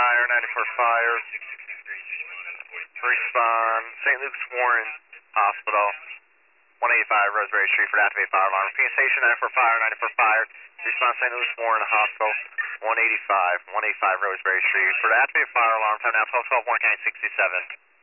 Fire, 94 Fire. Respond, St. Luke's Warren Hospital, 185 Roseberry Street for the activated fire alarm. Repeat station, 94 Fire, 94 Fire. Respond, St. Luke's Warren Hospital, 185 Roseberry Street for the activated fire alarm. Time now 12:12, Warren County 67.